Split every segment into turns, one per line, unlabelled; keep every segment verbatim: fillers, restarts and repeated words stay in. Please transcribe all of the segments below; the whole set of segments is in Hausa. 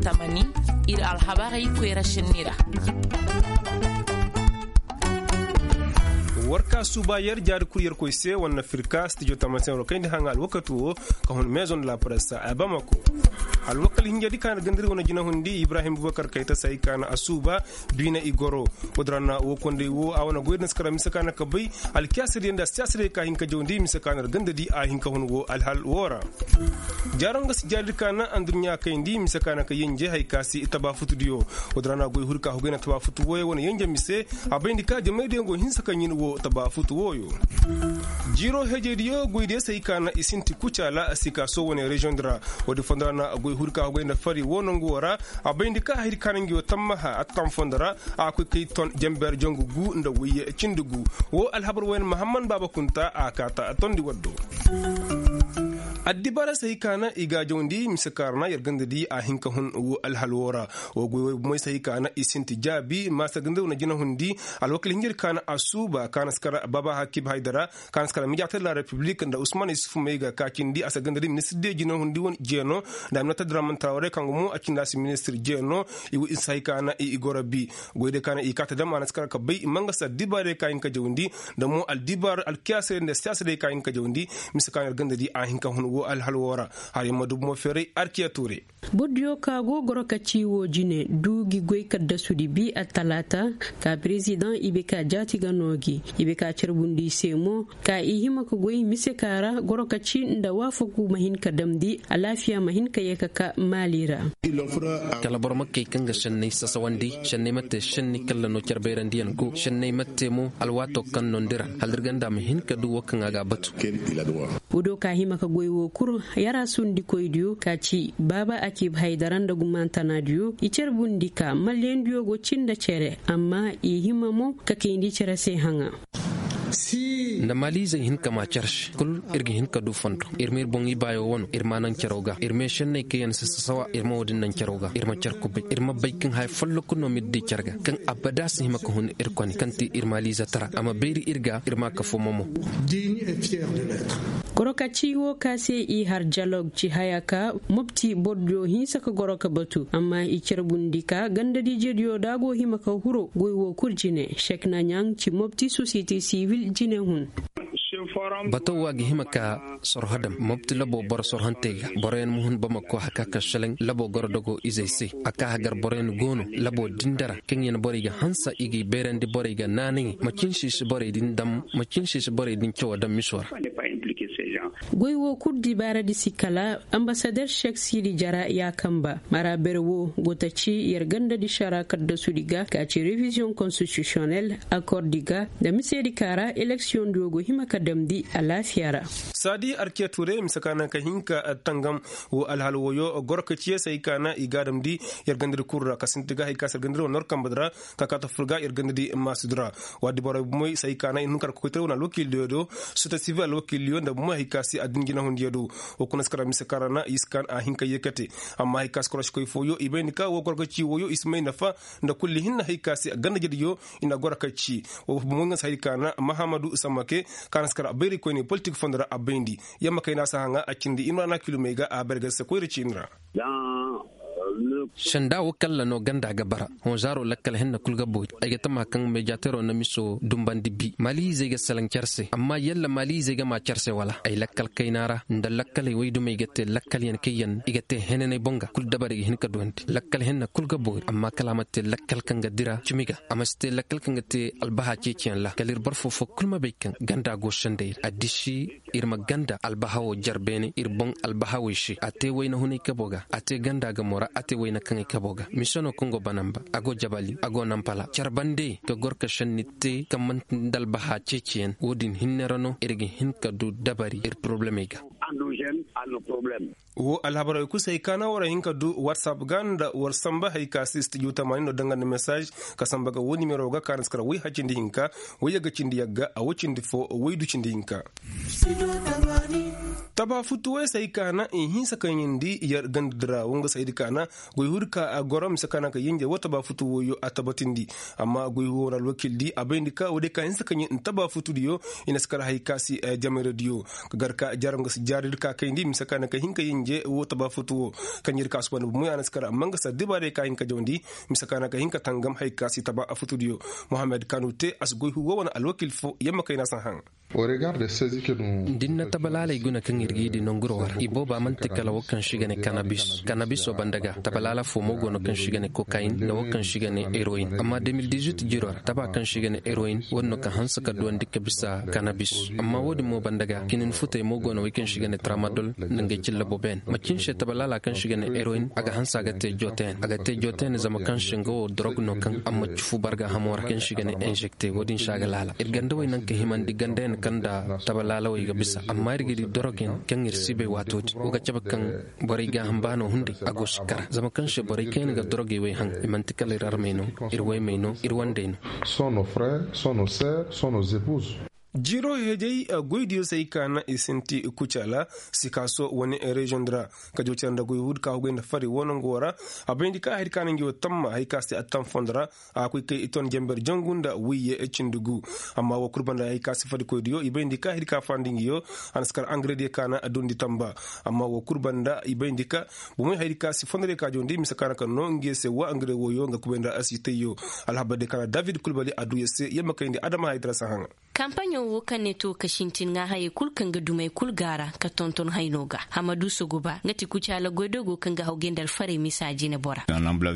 tamani ir alhabarai kwera shinnira
warka suba yar jar kuriyar ko se wannan firka studio tamasen ro kayndi hangal wakatu ka hon maison de la presse a Bamako al wakal hinja dikana gandir wona jina hundi Ibrahim Boubacar Keita sai kana asuba bina igoro wodrana wo konde wo awana goyna skara misakana ka bay al kasri nda stasre ka hinka jondi misakana gandadi a hinka hongo al hal wora jaranga si jar dikana andurnya kayndi misakana ka yenje hay kasi itaba futudio wodrana goy hurka hogena taba futu wo wona yenje mise abendi ka jemede ngo hinsaka nyin wo taba futu woyo jiro hejediyo goyde sai kana isinti kuchala asika so woni region dra wodi fondana goy hurka goyna fari wonongo wora abendi ka hiri kanangi tammaha atam fondara akoy kayton jember jongu gu nda wiye cindugu wo alhabar wen muhammad baba kunta akata tondi waddo addibara sai kana iga jondi misakarna yargandadi a hinka hun wo alhalwora wo goy moy sai kana isinti jabi masa ganda wona jina hundi alwakil hingir kana asuba kana skara baba hakib haidara kana skara mijata la republique nda usman isuf mega kakindi asa gandadi ministre de jina hundi won jeno da nota draman tawre kango mo akinda si ministre jeno iwu insai kana i igorabi goyde kana i kata dam ana skara ka bay manga sa dibare kayin ka jondi da mo al dibar al kiase nda siasa de kayin ka jondi misakana yargandadi a hinka hun wo alhalwora hari madu mo fere arkiya ture
bodyo ka go goroka ciwo jine dugi goy kadda sudi bi atalata ka president ibeka jati ganogi ibeka cerbundi semo ka ihima ko goy misekara goroka ci nda wafuku mahin kadamdi alafiya mahin kayeka ka malira
kala borma kay kanga shanne sasawandi shanne matte shanne kala no cerberandi en ko shanne matte mo alwato kan nondira halirganda mahin kadu wakanga ga batu
bodo ka hima ka goy wo kur yara sundi koydiyo kaci baba akib haidaran da gumantana diyo icer bundika mallen diyo go cinda cere amma i himamo ka kendi cere sai hanga
si na maliza hin kama charsh kul irgi hin ka du fondo irmir bongi bayo wono irma nan ceroga irme shenne ke yan sasawa irma wodin nan ceroga irma cerko be irma baykin hay follo kuno middi cerga kan abada si hima ko hun irkoni kanti irma liza tara amma beri irga irma ka fo momo
digne et fier de l'être
goroka ciwo kase i har dialogue ci hayaka mopti boddo hin saka goroka batu amma i cerbundika gandadi jediyo dago hima ka huro goywo kurjine shekna nyang ci mopti société civile jine hun
bato wagi himaka sorhadam mobti labo bor sorhantega boren muhun bamako hakaka shaleng labo gordogo izayse aka hagar boren gono labo dindara kenyen boriga hansa igi berendi boriga nani makinshi shi bore din dam makinshi shi bore din cewa dam miswar
goywo kurdi baradi sikala ambassadeur Sheikh Sidi Jara ya kamba mara berwo gotaci yarganda di sharakat da sudiga ka ci revision constitutionnelle accord diga da misedi kara election dogo himaka damdi a lafiyara
sadi arke ture misakana ka hinka tangam wo alhalwoyo gorka ciye sai kana igadam di yarganda kurra kasintiga hay kasar gandro nor kambadra ka kata fulga yarganda di masudra wadi boro moy sai kana in kar ko tewna lokil do suta civil lokil yo da mo hay kasi adin gina hon diedo o kunas kara misakara na iskan a hinka yekate amma hay kas krosh koy foyo ibeni ka wo gorka ci woyo ismay nafa nda kulli hinna hay kasi ganda jediyo ina gorka ci o mo ngas hay kana mahamadu samake kanas kara beri ko ni politique fondara abendi yamma kayna sahanga akindi imrana kilomega a berga se ko rici inra
shanda wakalla no ganda gabara hon zaro lakkal henna kulga boy ay tama kan me jatero na miso dumbandi bi mali zega salan charse amma yalla mali zega ma charse wala ay lakkal kaynara nda lakkal way du me gette lakkal yan kayan igette henene bonga kul dabari hin ka duwanti lakkal henna kulga boy amma kalamate lakkal kan gadira chumiga amma ste lakkal kan gette albaha cecen la kalir barfo fo kulma bekan ganda go shande adishi irma ganda albaha jarbene irbon albaha wishi ate wayna huni kaboga ate ganda ga mora ate wayna kan kaboga misono kongo banamba ago jabali ago nampala charbande to gorka shannite kamman dal baha cecien wodin hinnerano ergi hinka du dabari er problemega
andogène à nos problèmes
wo alhabara ku sai kana wara hinka du whatsapp ganda war samba hay ka assist juta mani no dangane message ka samba ga woni mero ga kan skara wi hacindi hinka wi yaga cindi yagga a wucindi fo wi du cindi hinka taba futuwe sai kana in hinsa kan yindi yar gandra wonga sai kana goy hurka a gorom sakana ka yinje wata ba futuwo yo atabatindi amma goy wona wakildi abendi ka wode ka hinsa kan yin taba futudiyo ina skara hay kasi jamere dio garka jaranga jarir ka kai ndi misaka na ka hinka yinje wota ba futuwo kan yir kasuwan mu ya naskara manga sa dibare ka hinka jondi misaka na ka hinka tangam hay kasi taba a futudio Mohamed Kanute as goy huwa wana alwakil fo yamma kai na san hang
au regard de ces que nous
dinna tabalala iguna kan irgi di nonguro war ibo ba man tikala wakan shigane cannabis cannabis o bandaga tabalala fo mogo no kan shigane cocaine da wakan shigane heroin amma deux mille dix-huit jiro taba kan shigane heroin wonno kan hansa ka duwan dikka bisa cannabis amma wodi mo bandaga kinin futa mogo no wakan shigane tramadol nanga cilla boben makin she tabalala kan shigane heroin aga hansa ga te joten aga te joten zama kan shingo drug no kan amma chufu barga hamora kan shigane injecté wodin shagalala irganda way nan ka himan digande kanda tabalala way ga bisa amma irgidi dorogen kan irsibe watoti uga cabakan bari ga hambano hundi agos kara zama kan she bari ken ga doroge way hang imantikal irarmeno irway meno irwandeno
sont nos frères sont nos sœurs sont nos épouses.
Jiro hejei a goydiyo sai kana isinti kuchala sikaso wani region dra ka jocan da goyhud ka hugenda fari wonon gora abendi ka hir kana ngiyo tamma hay kasi atam fondra akwai kai iton jember jangunda wiye e cindugu amma wa kurbanda hay kasi fari koydiyo ibendi ka hir ka fandingiyo anaskar angredi kana adundi tamba amma wa kurbanda ibendi ka bumay hay kasi fondre ka jondi misakana kan no ngese wa angre woyo nga kubenda asiteyo alhabade kana David Kulbali adu yese yemma kayndi adama haydra sahanga
kampanyo wo kanne to kashintin nga haye kulkan ga dumai kulgara ka tonton hainoga Hamadu Soguba ngati kuchala godogo kanga hawgendal fare misaji ne bora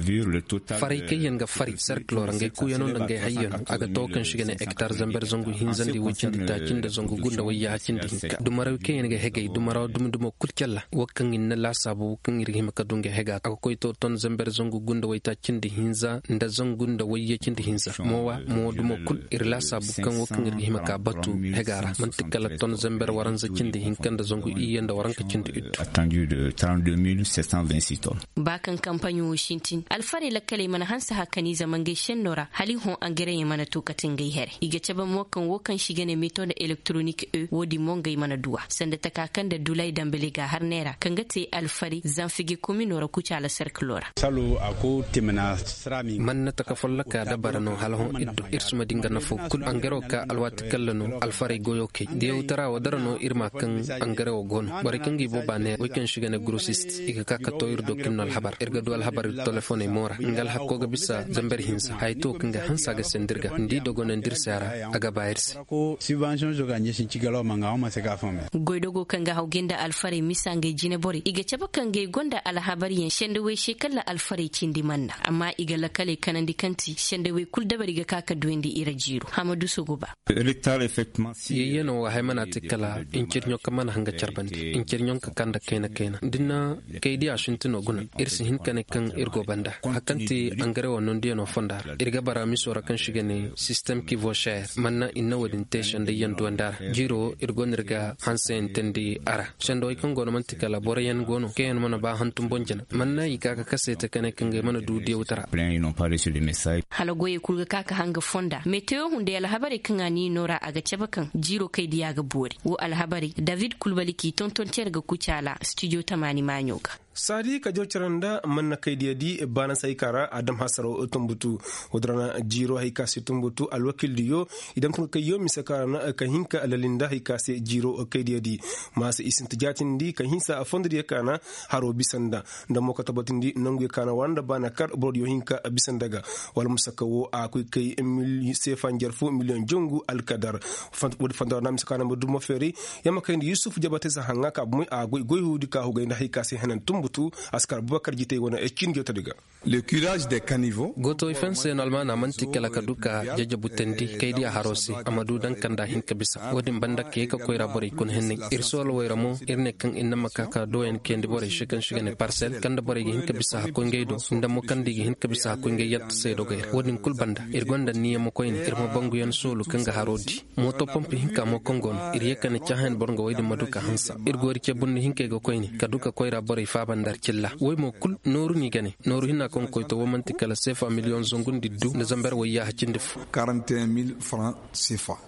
fare kayen ga fare circle rangai kuyano rangai hayyan aga to kan shigane hectare zamber zongu hinzandi wucin da takin da zongu gunda wayya hakin da hinka dumaraw kayen ga hegay dumaraw dum dum kulkalla wakkan inna la sabu kan irgi maka dunga hega aga koy to ton zamber zongu gunda wayta kin da hinza nda zongu gunda wayya kin da hinza mowa mo dum kul irla sabu kan wakkan irgi maka batu hegara man tikala ton zamber waran zakin da hinkan da zongu iyan da waran kacin da itu
attendu de trente-deux mille sept cent vingt-six tonnes
bakan kampanyo Washington alfare lakale mana hansa hakani zaman gaishen nora hali hon angare mana tukatin gai here iga caba mokan wokan shigane metode electronic e wodi mongai mana duwa sanda takakan da dulai dambele ga har naira kan gate alfare zanfige kominora kucala circulora
salo ako timana srami
man na takafallaka da barano halhon iddo irsuma dinga na fo kul angaro ka alwati kallano alfare goyo ke de utara wadarano irma kan angare o gon bari kan gibo bane weekend shigane grossist iga ka ka toyir do kinnal habar irga do al habar telefone mora ngal hakko ga bisa zamber hinsa hay to kanga hansa ga sendirga ndi do gon ndir sara aga bayirsi
ko subvention joga nyi sin cigalo manga o ma se ga fami
goydogo kanga hawgenda alfare misange jine bori iga caba kanga gonda al habar yen shende we shekalla alfare cindi manna amma iga lakale kanandi kanti shende we kul dabari ga kaka duendi ira jiru Hamadu Soguba
rectal effectivement
yeno wa haymana tikala inkirnyo kamana hanga charbandi inkirnyon ka kanda kaina kaina dinna kaydi ashintino guna irsi hinkane kan irgo banda hakanti angare wonon dieno fondar irga bara misora kan shigane system ki vo cher manna inna wadin tation de yandu andar jiro irgo nirga hansen tendi ara shendo ikon gono mantikala borayen gono kayen mana ba hantum bonjana manna ikaka kasete kane kan ga mana du diewtara
plein ils n'ont pas reçu le message
halagoye kulga kaka hanga fonda meteo hunde ala habari kan ani nora aga cabakan jiro kai diya ga bori wo alhabari David Kulbali ki tonton terga kucala studio tamani manyoga
sadi ka jocaranda manna kaydiya di bana saykara adam hasaro tumbutu wodrana jiro haykasi tumbutu alwakil diyo idam tun kayo misakara ka hinka alalinda haykasi jiro kaydiya di mas isintijatin di ka hinsa afondri kana haro bisanda ndamo ka tabatindi nangu kana wanda bana kar brodio hinka bisandaga wal musakawo akoy kay mil sefan jarfu million jongu alkadar wodi fanda nam sakana mo feri yama kayndi Yusuf Jabate sa hanga ka muy a goy goy hudi ka hugay haykasi hanan tumbutu askar Boubacar Jite wona e cin jota diga
le curage des caniveaux
goto ifense normalement amanti kala kaduka jajabu tendi kaydi harosi amadu dan kanda hin kabisa wodin banda ke ka koyra bore kun henne irsol wayramo irne kan inna makaka do en kendi bore shikan shigane parcel kanda bore hin kabisa ko ngeydo ndamo kandi hin kabisa ko ngey yat se do gayr wodin kul banda irgonda niyamo koyni irmo bangu yan solo kanga harodi moto pompe hinka mo kongon iriye kan chahan borgo waydi maduka hansa irgori ke bunni hinke go koyni kaduka koyra bore fa bandar killa way mo kul noru ni gane noru hinna kon koy to womanti kala sefa million zongun diddu na zamber wayya hacinde fu
quarante et un mille francs C F A.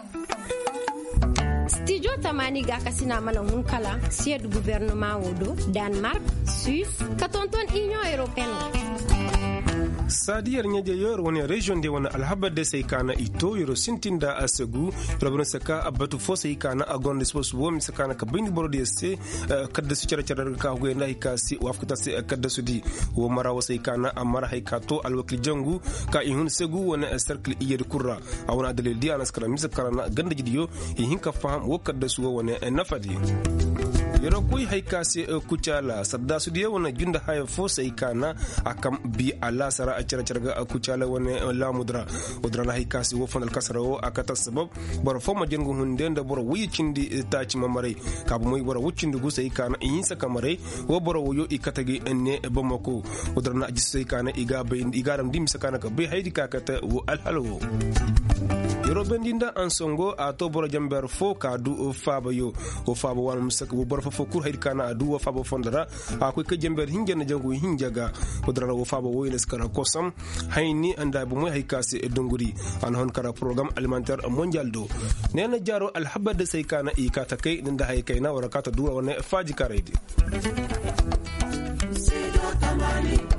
Studio Tamani ga kasina mana hun kala siège gouvernement wodo Danemark Suisse katonton Union Européenne
sadiyar nyaje yor woni region de wona alhabade sai kana ito yoro sintinda asegu robno saka abatu fo sai kana agonde spos wo mi saka ka bindi borodi se kadda su cara cara ka go na hikasi wafkuta se kadda su di wo mara wo sai kana amara haikato alwakil jangu ka ihun segu wona circle iyed kurra awona dalil di anas kala mi saka na ganda gidiyo hinka faham wo kadda su wona nafadi yoro koy haykase kucala sadda su diye wona junda haya fo sai kana akam bi ala sara a cara cara kucala wona la mudra udra la haykase wo fonal kasara wo akata sabab bor fo ma jengu hunde nda bor wuyicindi taci mamare kabu moy bor wucindi gu sai kana insa kamare wo bor wo ikatagi enne bomako udra na ji sai kana iga be igaram dim sakana ka be haydi kakata wo alhalo yoro bendinda ansongo ato bor jamber fo kadu faba yo o faba wan musak wo bor fo kur haydi kana adu wo faba fondara akoy ke jamber hinjana jangu hinjaga udra wo faba wo ines kara kosam hayni anda bu moy haykase e donguri an hon kara programme alimentaire mondial do nena jaro alhabad sai kana ikata kai nda haykayna warakata dura wona faji karaydi